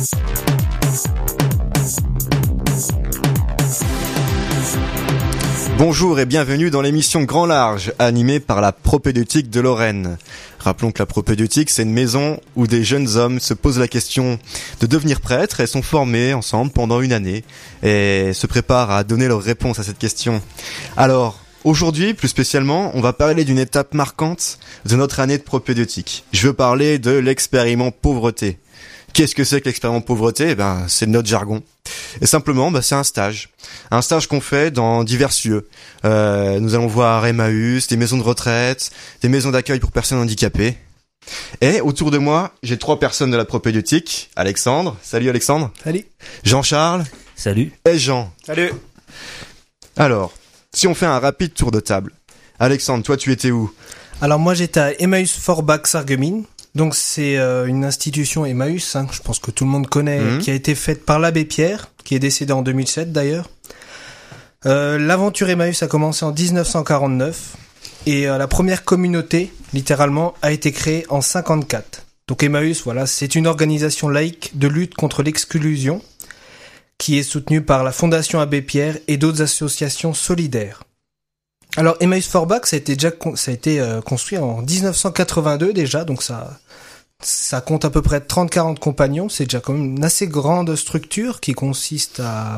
Bonjour et bienvenue dans l'émission Grand Large, animée par la Propédeutique de Lorraine. Rappelons que la Propédeutique, c'est une maison où des jeunes hommes se posent la question de devenir prêtres et sont formés ensemble pendant une année et se préparent à donner leurs réponses à cette question. Alors, aujourd'hui, plus spécialement, on va parler d'une étape marquante de notre année de propédeutique. Je veux parler de l'expériment pauvreté. Qu'est-ce que c'est que l'expériment pauvreté ? C'est notre jargon. Et simplement, c'est un stage qu'on fait dans divers lieux. Nous allons voir Emmaüs, des maisons de retraite, des maisons d'accueil pour personnes handicapées. Et autour de moi, j'ai 3 personnes de la propédeutique. Alexandre, salut Alexandre. Salut. Jean-Charles. Salut. Et Jean. Salut. Alors, si on fait un rapide tour de table. Alexandre, toi tu étais où ? Alors moi j'étais à Emmaüs Forbach-Sarreguemines. Donc c'est une institution Emmaüs, je pense que tout le monde connaît, qui a été faite par l'abbé Pierre, qui est décédé en 2007 d'ailleurs. L'aventure Emmaüs a commencé en 1949 et la première communauté, littéralement, a été créée en 54. Donc Emmaüs, voilà, c'est une organisation laïque de lutte contre l'exclusion qui est soutenue par la Fondation Abbé Pierre et d'autres associations solidaires. Alors Emmaüs Forbach, ça a été construit en 1982 déjà, donc ça compte à peu près 30-40 compagnons. C'est déjà quand même une assez grande structure qui consiste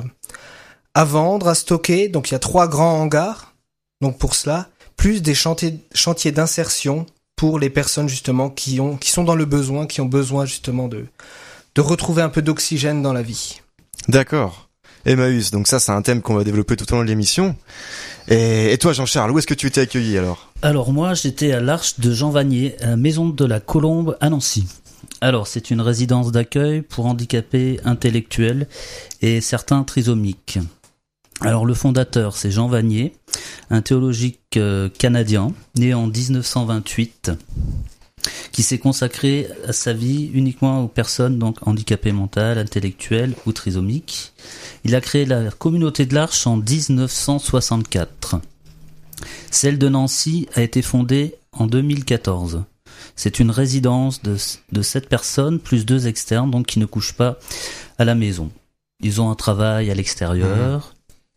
à vendre, à stocker. Donc il y a 3 grands hangars, donc pour cela, plus des chantiers d'insertion pour les personnes justement qui sont dans le besoin, qui ont besoin justement de retrouver un peu d'oxygène dans la vie. D'accord. Emmaüs, donc ça c'est un thème qu'on va développer tout au long de l'émission. Et toi Jean-Charles, où est-ce que tu étais accueilli alors ? Alors moi j'étais à l'Arche de Jean Vanier, à la Maison de la Colombe à Nancy. Alors c'est une résidence d'accueil pour handicapés intellectuels et certains trisomiques. Alors le fondateur c'est Jean Vanier, un théologique canadien, né en 1928, qui s'est consacré à sa vie uniquement aux personnes donc handicapées mentales, intellectuelles ou trisomiques. Il a créé la communauté de l'Arche en 1964. Celle de Nancy a été fondée en 2014. C'est une résidence de 7 personnes plus 2 externes, donc qui ne couchent pas à la maison. Ils ont un travail à l'extérieur.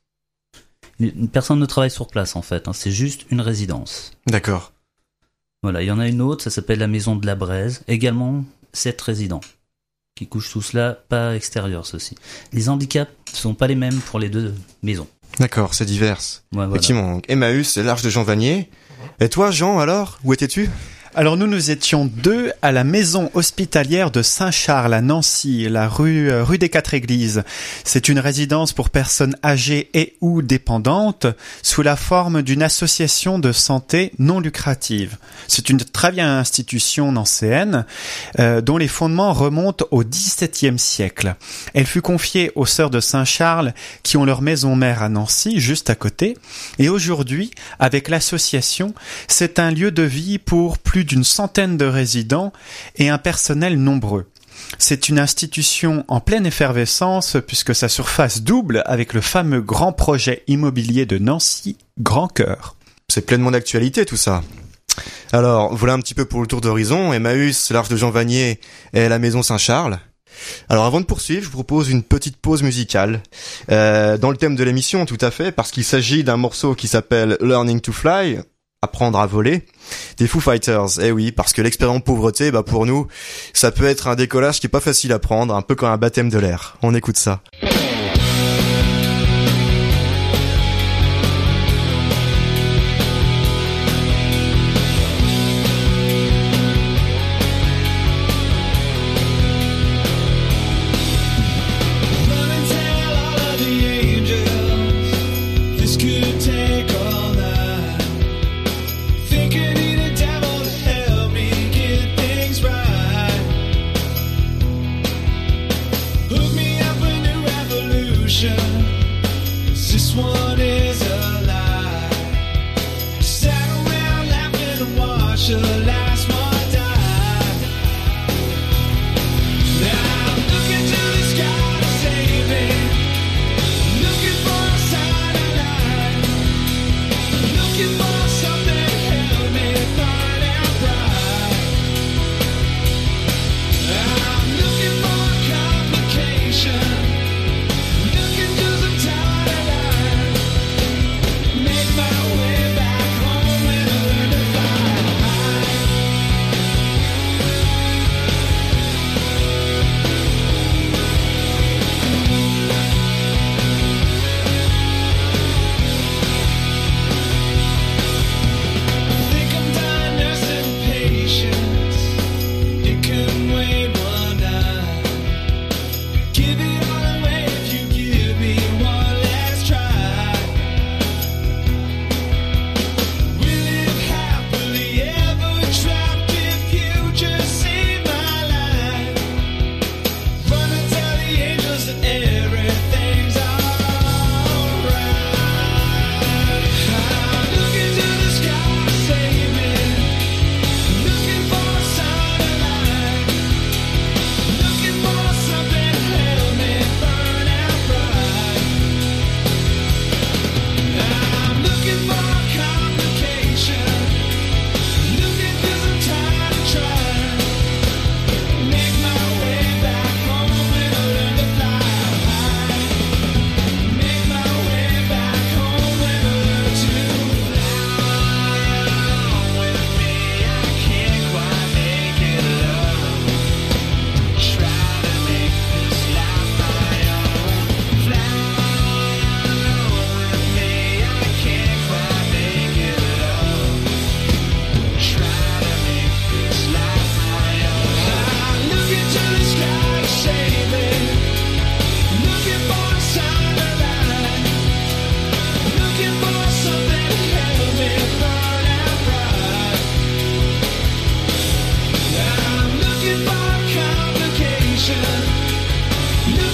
Personne ne travaille sur place en fait, c'est juste une résidence. D'accord. Voilà, il y en a une autre, ça s'appelle la Maison de la Braise, également 7 résidents, qui couchent tous là, pas extérieurs ceux-ci. Les handicaps ne sont pas les mêmes pour les 2 maisons. D'accord, c'est divers. Ouais, voilà. Effectivement, donc, Emmaüs et l'Arche de Jean Vanier. Et toi Jean alors, où étais-tu ? Alors nous étions 2 à la maison hospitalière de Saint-Charles à Nancy, la rue des 4 Églises. C'est une résidence pour personnes âgées et ou dépendantes sous la forme d'une association de santé non lucrative. C'est une très vieille institution nancéenne dont les fondements remontent au XVIIe siècle. Elle fut confiée aux sœurs de Saint-Charles qui ont leur maison mère à Nancy, juste à côté. Et aujourd'hui, avec l'association, c'est un lieu de vie pour plus d'une centaine de résidents et un personnel nombreux. C'est une institution en pleine effervescence puisque sa surface double avec le fameux grand projet immobilier de Nancy, Grand Cœur. C'est pleinement d'actualité tout ça. Alors, voilà un petit peu pour le tour d'horizon. Emmaüs, l'Arche de Jean Vanier et la Maison Saint-Charles. Alors avant de poursuivre, je vous propose une petite pause musicale dans le thème de l'émission tout à fait, parce qu'il s'agit d'un morceau qui s'appelle Learning to Fly, apprendre à voler, des Foo Fighters. Eh oui, parce que l'expériment pauvreté, pour nous, ça peut être un décollage qui est pas facile à prendre, un peu comme un baptême de l'air. On écoute ça.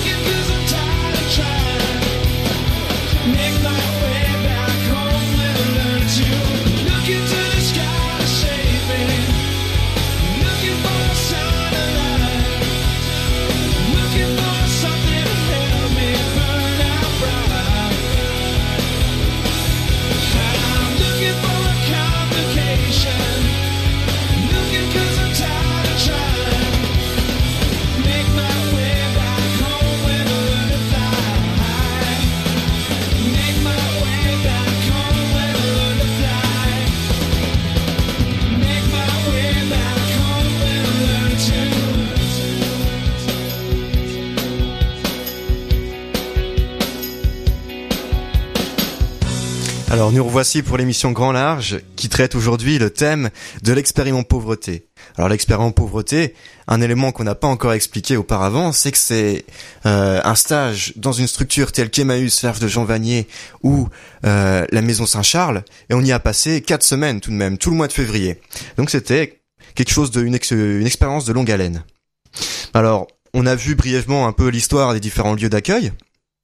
Alors nous revoici pour l'émission Grand Large qui traite aujourd'hui le thème de l'expériment pauvreté. Alors l'expériment pauvreté, un élément qu'on n'a pas encore expliqué auparavant, c'est que c'est un stage dans une structure telle qu'Emmaüs, l'Arche de Jean Vanier ou la Maison Saint-Charles, et on y a passé 4 semaines tout de même, tout le mois de février. Donc c'était quelque chose une expérience de longue haleine. Alors on a vu brièvement un peu l'histoire des différents lieux d'accueil,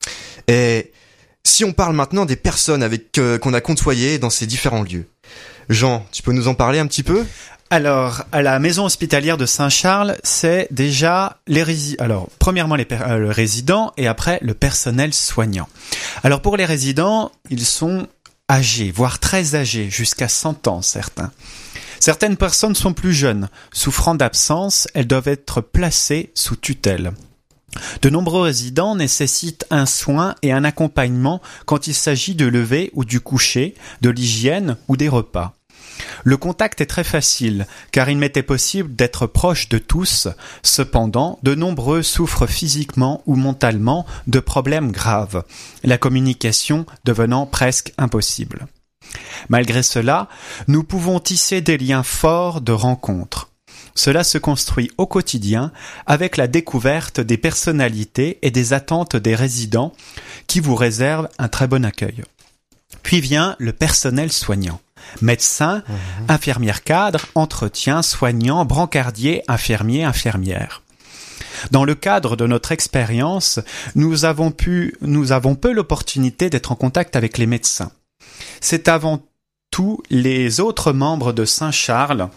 et si on parle maintenant des personnes qu'on a côtoyées dans ces différents lieux. Jean, tu peux nous en parler un petit peu ? Alors, à la maison hospitalière de Saint-Charles, c'est déjà premièrement le résident et après le personnel soignant. Alors pour les résidents, ils sont âgés, voire très âgés, jusqu'à 100 ans certains. Certaines personnes sont plus jeunes, souffrant d'absence, elles doivent être placées sous tutelle. De nombreux résidents nécessitent un soin et un accompagnement quand il s'agit de lever ou du coucher, de l'hygiène ou des repas. Le contact est très facile, car il m'était possible d'être proche de tous. Cependant, de nombreux souffrent physiquement ou mentalement de problèmes graves, la communication devenant presque impossible. Malgré cela, nous pouvons tisser des liens forts de rencontres. Cela se construit au quotidien avec la découverte des personnalités et des attentes des résidents qui vous réservent un très bon accueil. Puis vient le personnel soignant. Médecins, infirmières cadres, entretien, soignants, brancardiers, infirmiers, infirmières. Dans le cadre de notre expérience, nous avons peu l'opportunité d'être en contact avec les médecins. C'est avant tout les autres membres de Saint-Charles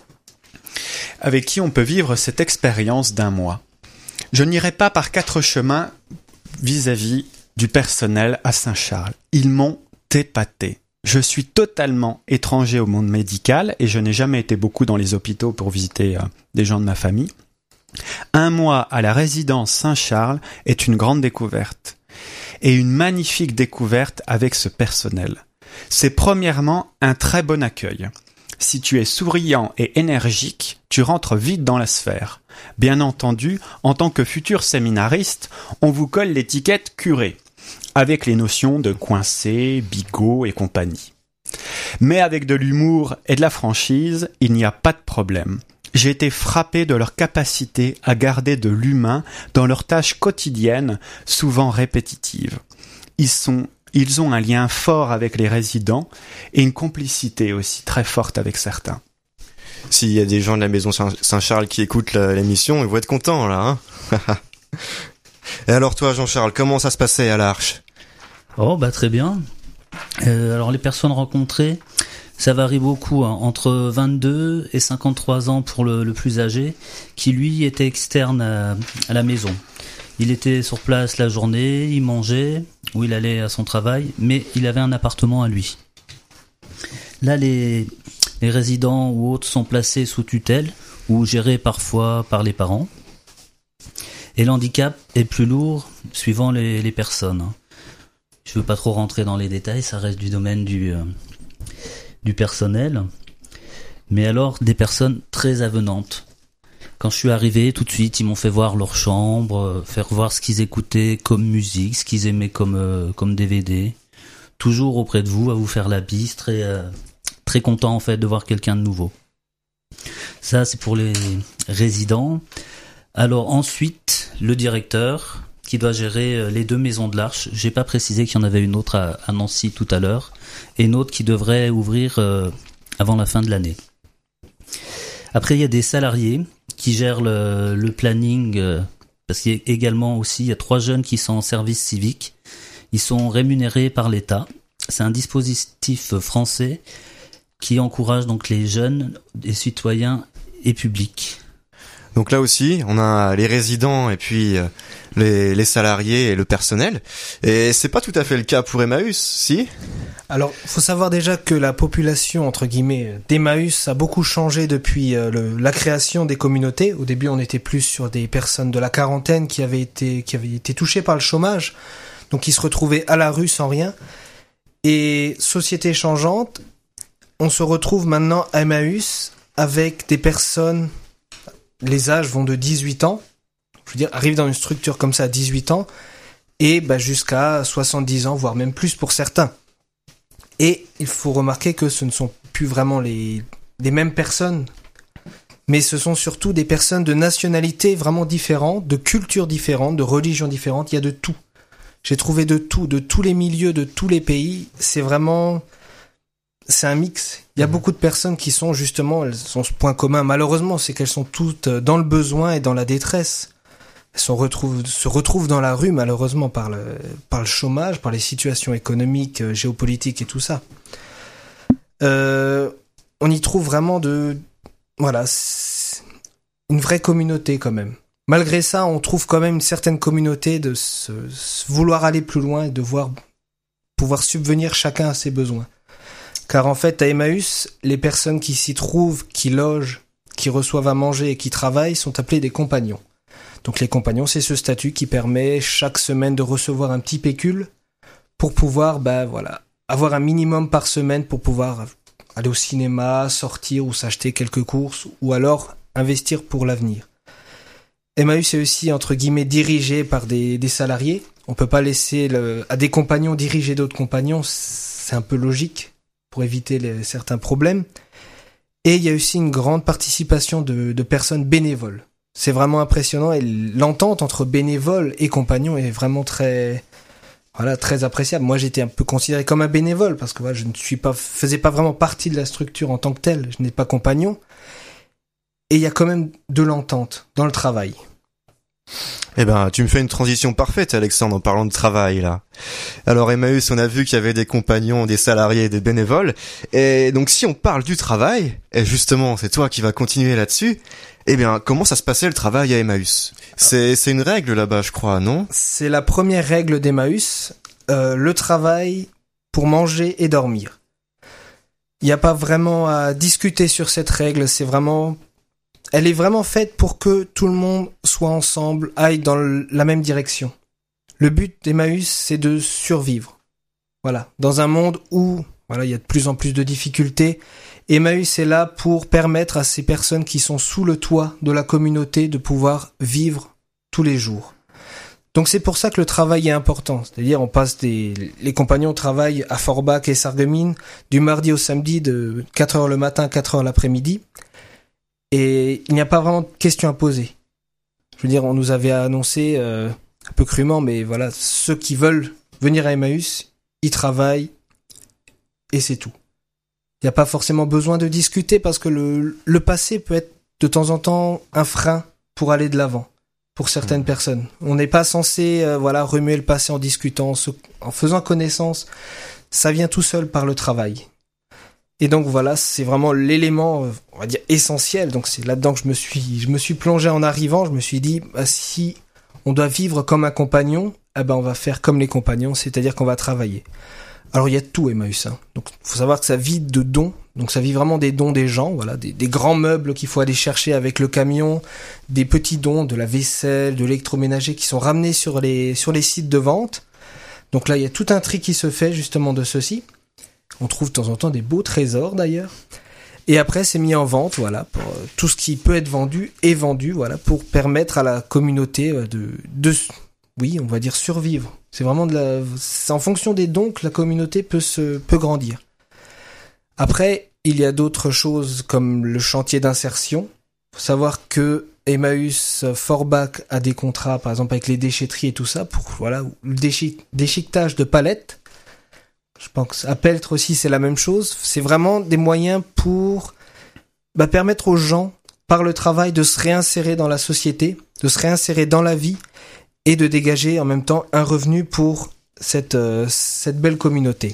avec qui on peut vivre cette expérience d'un mois. Je n'irai pas par 4 chemins vis-à-vis du personnel à Saint-Charles. Ils m'ont épaté. Je suis totalement étranger au monde médical et je n'ai jamais été beaucoup dans les hôpitaux pour visiter des gens de ma famille. Un mois à la résidence Saint-Charles est une grande découverte. Et une magnifique découverte avec ce personnel. C'est premièrement un très bon accueil. Si tu es souriant et énergique, tu rentres vite dans la sphère. Bien entendu, en tant que futur séminariste, on vous colle l'étiquette curé, avec les notions de coincé, bigot et compagnie. Mais avec de l'humour et de la franchise, il n'y a pas de problème. J'ai été frappé de leur capacité à garder de l'humain dans leurs tâches quotidiennes, souvent répétitives. Ils ont un lien fort avec les résidents et une complicité aussi très forte avec certains. S'il y a des gens de la maison Saint-Charles qui écoutent l'émission, ils vont être contents là. Hein. Et alors toi Jean-Charles, comment ça se passait à l'Arche ? Oh bah très bien. Alors les personnes rencontrées, ça varie beaucoup, hein, entre 22 et 53 ans pour le plus âgé, qui lui était externe à la maison. Il était sur place la journée, il mangeait, ou il allait à son travail, mais il avait un appartement à lui. Là, les résidents ou autres sont placés sous tutelle, ou gérés parfois par les parents. Et l'handicap est plus lourd suivant les personnes. Je veux pas trop rentrer dans les détails, ça reste du domaine du personnel. Mais alors, des personnes très avenantes. Quand je suis arrivé, tout de suite, ils m'ont fait voir leur chambre, faire voir ce qu'ils écoutaient comme musique, ce qu'ils aimaient comme DVD. Toujours auprès de vous, à vous faire la bise, très content en fait de voir quelqu'un de nouveau. Ça, c'est pour les résidents. Alors ensuite, le directeur qui doit gérer les 2 maisons de l'Arche. J'ai pas précisé qu'il y en avait une autre à Nancy tout à l'heure et une autre qui devrait ouvrir avant la fin de l'année. Après, il y a des salariés qui gèrent le planning parce qu'il y a également aussi, il y a 3 jeunes qui sont en service civique. Ils sont rémunérés par l'État. C'est un dispositif français qui encourage donc les jeunes, les citoyens et publics. Donc là aussi, on a les résidents et puis les salariés et le personnel. Et c'est pas tout à fait le cas pour Emmaüs, si ? Alors, faut savoir déjà que la population, entre guillemets, d'Emmaüs a beaucoup changé depuis la création des communautés. Au début, on était plus sur des personnes de la quarantaine qui avaient été touchées par le chômage, donc qui se retrouvaient à la rue sans rien. Et société changeante, on se retrouve maintenant à Emmaüs avec des personnes, les âges vont de 18 ans, je veux dire, arrivent dans une structure comme ça à 18 ans, et jusqu'à 70 ans, voire même plus pour certains. Et il faut remarquer que ce ne sont plus vraiment les mêmes personnes, mais ce sont surtout des personnes de nationalités vraiment différentes, de cultures différentes, de religions différentes, il y a de tout. J'ai trouvé de tout, de tous les milieux, de tous les pays, c'est un mix. Il y a beaucoup de personnes qui sont justement, elles ont ce point commun, malheureusement, c'est qu'elles sont toutes dans le besoin et dans la détresse. Elles se retrouvent dans la rue, malheureusement, par le chômage, par les situations économiques, géopolitiques et tout ça. On y trouve vraiment une vraie communauté quand même. Malgré ça, on trouve quand même une certaine communauté de se vouloir aller plus loin et de pouvoir subvenir chacun à ses besoins. Car en fait, à Emmaüs, les personnes qui s'y trouvent, qui logent, qui reçoivent à manger et qui travaillent sont appelés des compagnons. Donc les compagnons, c'est ce statut qui permet chaque semaine de recevoir un petit pécule pour pouvoir avoir un minimum par semaine pour pouvoir aller au cinéma, sortir ou s'acheter quelques courses ou alors investir pour l'avenir. Emmaüs est aussi, entre guillemets, dirigé par des salariés. On peut pas laisser à des compagnons diriger d'autres compagnons, c'est un peu logique pour éviter certains problèmes. Et il y a aussi une grande participation de personnes bénévoles. C'est vraiment impressionnant et l'entente entre bénévoles et compagnons est vraiment très appréciable. Moi, j'étais un peu considéré comme un bénévole parce que je ne faisais pas vraiment partie de la structure en tant que telle. Je n'étais pas compagnon. Et il y a quand même de l'entente dans le travail. Eh ben, tu me fais une transition parfaite, Alexandre, en parlant de travail, là. Alors, Emmaüs, on a vu qu'il y avait des compagnons, des salariés et des bénévoles. Et donc, si on parle du travail, et justement, c'est toi qui vas continuer là-dessus, eh bien, comment ça se passait le travail à Emmaüs ? C'est une règle là-bas, je crois, non ? C'est la première règle d'Emmaüs, le travail pour manger et dormir. Il n'y a pas vraiment à discuter sur cette règle, elle est vraiment faite pour que tout le monde soit ensemble, aille dans la même direction. Le but d'Emmaüs, c'est de survivre. Voilà. Dans un monde où, il y a de plus en plus de difficultés, Emmaüs est là pour permettre à ces personnes qui sont sous le toit de la communauté de pouvoir vivre tous les jours. Donc c'est pour ça que le travail est important. C'est-à-dire, les compagnons travaillent à Forbach et Sarreguemines du mardi au samedi de 4h le matin à 4h l'après-midi. Et il n'y a pas vraiment de questions à poser. Je veux dire, on nous avait annoncé, un peu crûment, mais voilà, ceux qui veulent venir à Emmaüs, ils travaillent, et c'est tout. Il n'y a pas forcément besoin de discuter, parce que le passé peut être de temps en temps un frein pour aller de l'avant, pour certaines personnes. On n'est pas censé remuer le passé en discutant, en faisant connaissance. Ça vient tout seul par le travail. Et donc voilà, c'est vraiment l'élément, on va dire, essentiel. Donc c'est là-dedans que je me suis plongé en arrivant. Je me suis dit, si on doit vivre comme un compagnon, on va faire comme les compagnons, c'est-à-dire qu'on va travailler. Alors il y a tout Emmaüs. Donc faut savoir que ça vit de dons. Donc ça vit vraiment des dons des gens, des grands meubles qu'il faut aller chercher avec le camion, des petits dons, de la vaisselle, de l'électroménager qui sont ramenés sur les sites de vente. Donc là il y a tout un tri qui se fait justement de ceci. On trouve de temps en temps des beaux trésors d'ailleurs. Et après, c'est mis en vente, pour tout ce qui peut être vendu est vendu, pour permettre à la communauté on va dire survivre. C'est vraiment c'est en fonction des dons que la communauté peut grandir. Après, il y a d'autres choses comme le chantier d'insertion. Faut savoir que Emmaüs Forbach a des contrats, par exemple avec les déchetteries et tout ça, pour le déchiquetage de palettes. Je pense à Peltre aussi, c'est la même chose. C'est vraiment des moyens pour permettre aux gens par le travail, de se réinsérer dans la société, de se réinsérer dans la vie et de dégager en même temps un revenu pour cette belle communauté.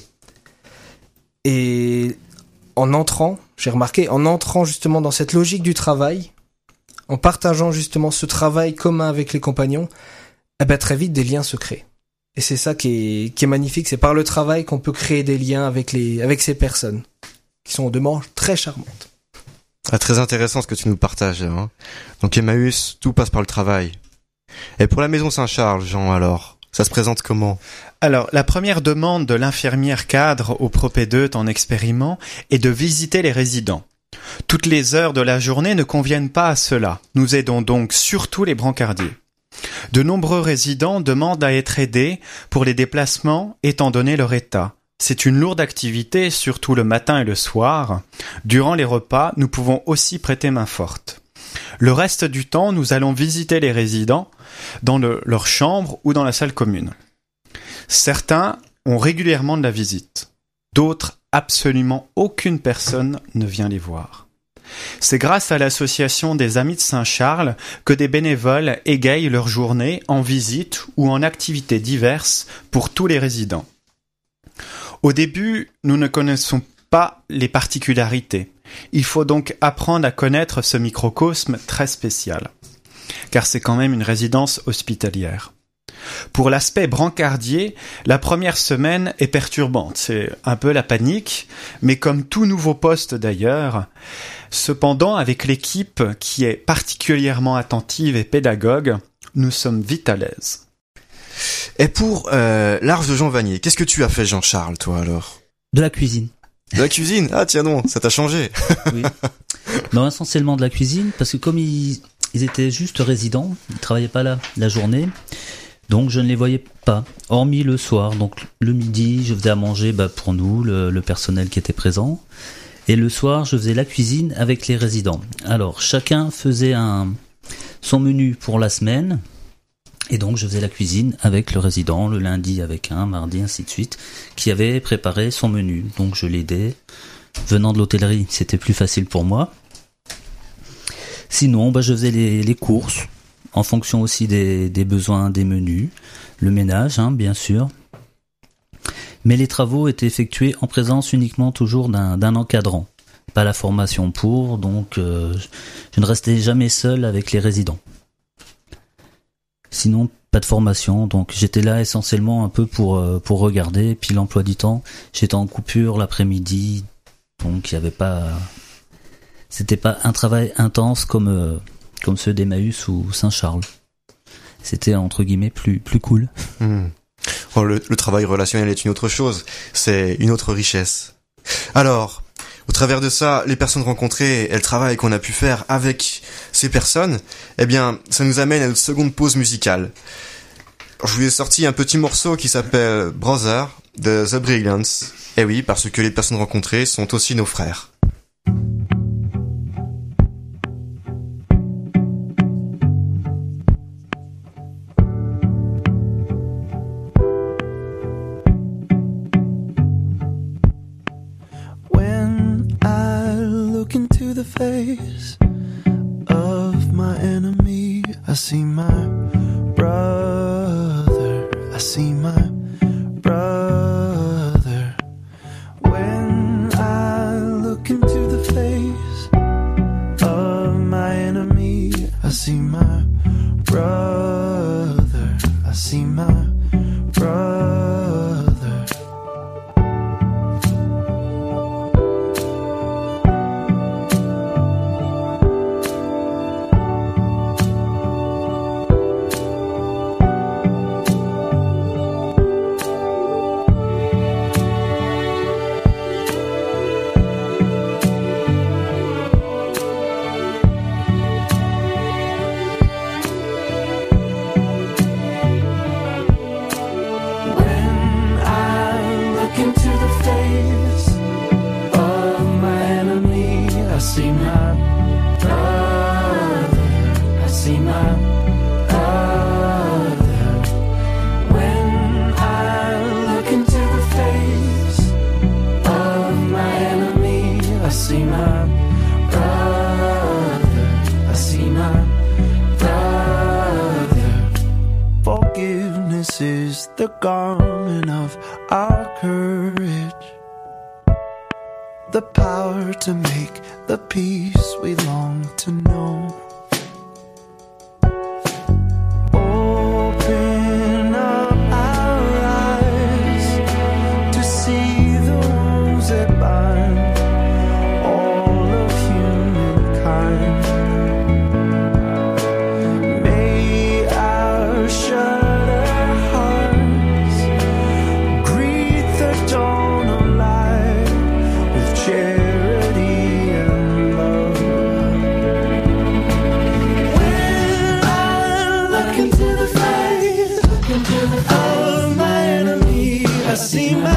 Et j'ai remarqué, en entrant justement dans cette logique du travail, en partageant justement ce travail commun avec les compagnons, très vite des liens se créent. Et c'est ça qui est magnifique, c'est par le travail qu'on peut créer des liens avec ces personnes, qui sont au demeurant très charmantes. Ah, très intéressant ce que tu nous partages. Hein. Donc Emmaüs, tout passe par le travail. Et pour la maison Saint-Charles, Jean, alors, ça se présente comment ? Alors, la première demande de l'infirmière cadre au propédeute en expériment est de visiter les résidents. Toutes les heures de la journée ne conviennent pas à cela. Nous aidons donc surtout les brancardiers. De nombreux résidents demandent à être aidés pour les déplacements étant donné leur état. C'est une lourde activité, surtout le matin et le soir. Durant les repas, nous pouvons aussi prêter main forte. Le reste du temps, nous allons visiter les résidents dans leur chambre ou dans la salle commune. Certains ont régulièrement de la visite. D'autres, absolument aucune personne ne vient les voir. C'est grâce à l'association des Amis de Saint-Charles que des bénévoles égayent leur journée en visite ou en activités diverses pour tous les résidents. Au début, nous ne connaissons pas les particularités. Il faut donc apprendre à connaître ce microcosme très spécial, car c'est quand même une résidence hospitalière. Pour l'aspect brancardier, la première semaine est perturbante, c'est un peu la panique, mais comme tout nouveau poste d'ailleurs. Cependant, avec l'équipe qui est particulièrement attentive et pédagogue, nous sommes vite à l'aise. Et pour l'Arche de Jean Vanier, qu'est-ce que tu as fait, Jean-Charles, toi, alors ? De la cuisine. De la cuisine ? Ah tiens donc, ça t'a changé. Oui. Non, essentiellement de la cuisine, parce que comme ils étaient juste résidents, ils travaillaient pas là la journée, donc je ne les voyais pas, hormis le soir. Donc le midi, je faisais à manger pour nous, le personnel qui était présent, et le soir, je faisais la cuisine avec les résidents. Alors chacun faisait son menu pour la semaine, et donc je faisais la cuisine avec le résident, le lundi avec un, mardi, ainsi de suite, qui avait préparé son menu. Donc je l'aidais. Venant de l'hôtellerie, c'était plus facile pour moi. Sinon, je faisais les courses, en fonction aussi des besoins des menus, le ménage, bien sûr. Mais les travaux étaient effectués en présence uniquement toujours d'un encadrant. Pas la formation pour, donc je ne restais jamais seul avec les résidents. Sinon, pas de formation, donc j'étais là essentiellement un peu pour regarder, puis l'emploi du temps, j'étais en coupure l'après-midi, donc il y avait pas, c'était pas un travail intense comme ceux d'Emmaüs ou Saint-Charles. C'était entre guillemets plus cool. Oh, le travail relationnel est une autre chose, c'est une autre richesse. Alors, au travers de ça, les personnes rencontrées et le travail qu'on a pu faire avec ces personnes, ça nous amène à notre seconde pause musicale. Je vous ai sorti un petit morceau qui s'appelle Brother de The Brilliants. Et oui, parce que les personnes rencontrées sont aussi nos frères. The face of my enemy, I see my brother, I see my brother. When I look into the face of my enemy, I see my brother, I see my brother. Forgiveness is the garment of our courage, the power to make the peace we long to know. Open up our eyes to see the wounds that bind all of humankind. May our shuttered hearts greet the dawn of light with charity and love. When I look into the face of my enemy, I see my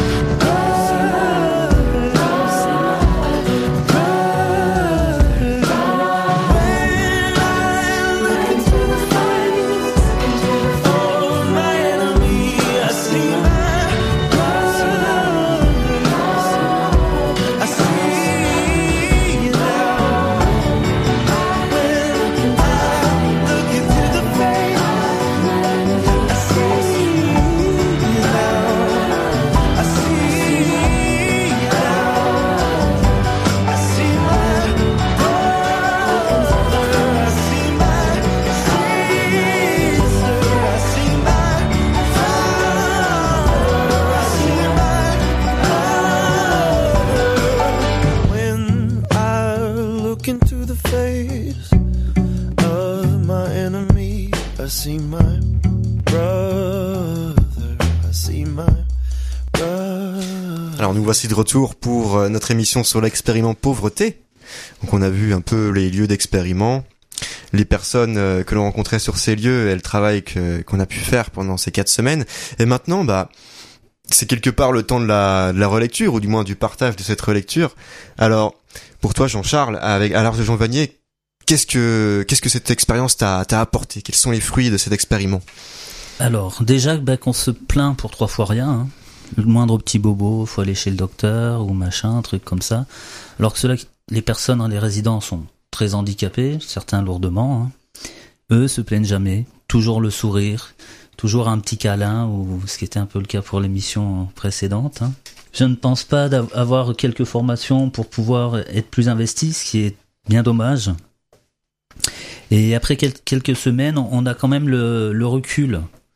Alors nous voici de retour pour notre émission sur l'expériment pauvreté. Donc on a vu un peu les lieux d'expériment, les personnes que l'on rencontrait sur ces lieux et le travail qu'on a pu faire pendant ces 4 semaines. Et maintenant, c'est quelque part le temps de la relecture, ou du moins du partage de cette relecture. Alors, pour toi Jean-Charles, à l'Arche de Jean Vanier, qu'est-ce que cette expérience t'a apporté? Quels sont les fruits de cet expériment? Alors, déjà, qu'on se plaint pour 3 fois rien, hein. Le moindre petit bobo, faut aller chez le docteur ou machin, un truc comme ça. Alors que les personnes dans les résidences sont très handicapées, certains lourdement, hein. Eux se plaignent jamais, toujours le sourire, toujours un petit câlin, ou ce qui était un peu le cas pour l'émission précédente, hein. Je ne pense pas avoir quelques formations pour pouvoir être plus investi, ce qui est bien dommage. Et après quelques semaines, on a quand même le recul.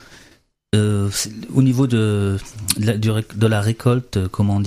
Au niveau de la récolte,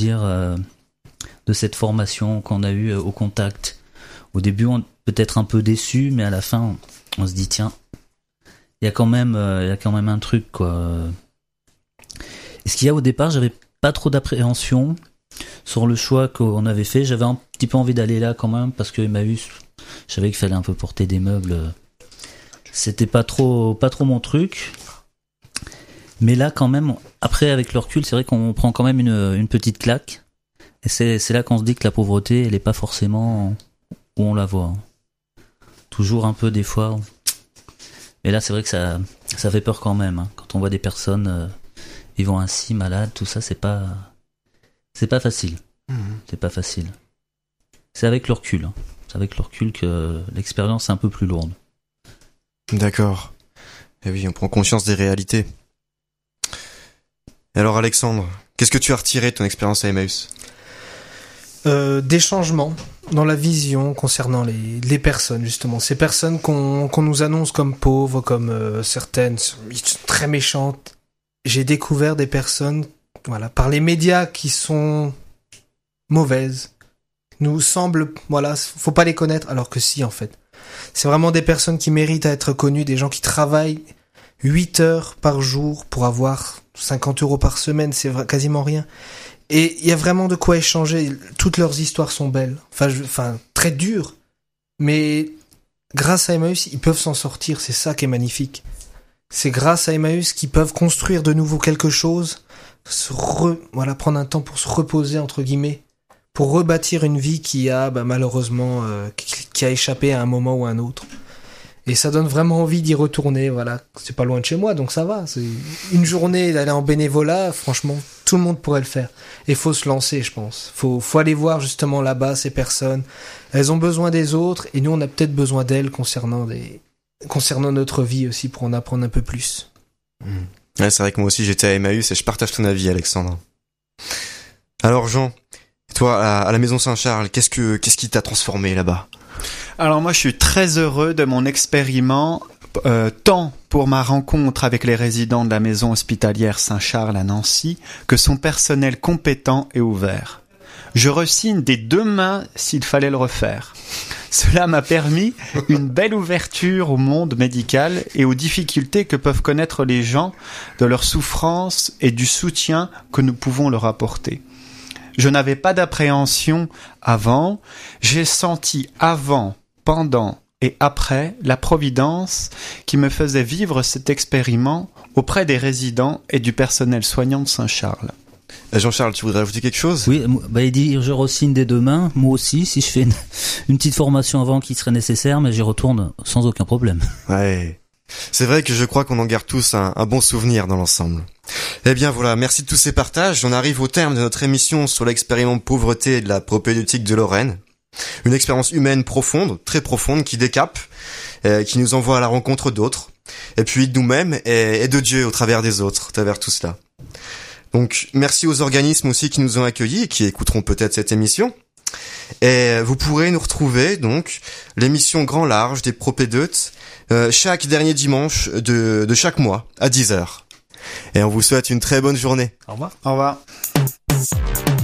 de cette formation qu'on a eue au contact. Au début, on peut-être un peu déçu, mais à la fin, on se dit tiens, il y a quand même un truc, quoi. Et ce qu'il y a au départ, j'avais pas trop d'appréhension sur le choix qu'on avait fait. J'avais un petit peu envie d'aller là quand même parce que Emmaüs, je savais qu'il fallait un peu porter des meubles. C'était pas trop mon truc. Mais là, quand même, après, avec le recul, c'est vrai qu'on prend quand même une petite claque. Et c'est là qu'on se dit que la pauvreté, elle est pas forcément où on la voit. Toujours un peu, des fois. Mais là, c'est vrai que ça fait peur quand même, hein. Quand on voit des personnes vivant ainsi, malades, tout ça, c'est pas facile. C'est pas facile. C'est avec le recul, hein. C'est avec le recul que l'expérience est un peu plus lourde. D'accord. Et oui, on prend conscience des réalités. Et alors Alexandre, qu'est-ce que tu as retiré de ton expérience à Emmaüs? Des changements dans la vision concernant les personnes, justement. Ces personnes qu'on nous annonce comme pauvres, comme certaines très méchantes. J'ai découvert des personnes, voilà, par les médias qui sont mauvaises. Nous semblent, voilà, faut pas les connaître, alors que si, en fait. C'est vraiment des personnes qui méritent à être connues, des gens qui travaillent 8 heures par jour pour avoir 50 € par semaine, c'est quasiment rien. Et il y a vraiment de quoi échanger. Toutes leurs histoires sont belles. Enfin, très dures. Mais grâce à Emmaüs, ils peuvent s'en sortir. C'est ça qui est magnifique. C'est grâce à Emmaüs qu'ils peuvent construire de nouveau quelque chose, prendre un temps pour se reposer, entre guillemets, pour rebâtir une vie qui a, malheureusement, qui a échappé à un moment ou à un autre. Et ça donne vraiment envie d'y retourner, voilà. C'est pas loin de chez moi, donc ça va. C'est une journée d'aller en bénévolat, franchement, tout le monde pourrait le faire. Et faut se lancer, je pense. Faut aller voir justement là-bas ces personnes. Elles ont besoin des autres, et nous on a peut-être besoin d'elles concernant notre vie aussi, pour en apprendre un peu plus. Ouais, c'est vrai que moi aussi j'étais à Emmaüs et je partage ton avis, Alexandre. Alors Jean, toi à la Maison Saint-Charles, qu'est-ce qui t'a transformé là-bas? Alors moi je suis très heureux de mon expériment, tant pour ma rencontre avec les résidents de la maison hospitalière Saint-Charles à Nancy, que son personnel compétent et ouvert. Je re-signe des 2 mains s'il fallait le refaire. Cela m'a permis une belle ouverture au monde médical et aux difficultés que peuvent connaître les gens, de leurs souffrances et du soutien que nous pouvons leur apporter. Je n'avais pas d'appréhension avant, j'ai senti avant, pendant et après la providence qui me faisait vivre cet expériment auprès des résidents et du personnel soignant de Saint-Charles. Jean-Charles, tu voudrais ajouter quelque chose? Oui, il dit je re-signe des 2 mains. Moi aussi, si je fais une petite formation avant qui serait nécessaire, mais j'y retourne sans aucun problème. Ouais. C'est vrai que je crois qu'on en garde tous un bon souvenir dans l'ensemble. Eh bien voilà, merci de tous ces partages. On arrive au terme de notre émission sur l'expériment pauvreté de la propédeutique de Lorraine. Une expérience humaine profonde, très profonde, qui décape, qui nous envoie à la rencontre d'autres, et puis de nous-mêmes et de Dieu au travers des autres, au travers tout cela. Donc merci aux organismes aussi qui nous ont accueillis et qui écouteront peut-être cette émission. Et vous pourrez nous retrouver donc l'émission Grand Large des propédeutes chaque dernier dimanche de chaque mois à 10h. Et on vous souhaite une très bonne journée. Au revoir. Au revoir.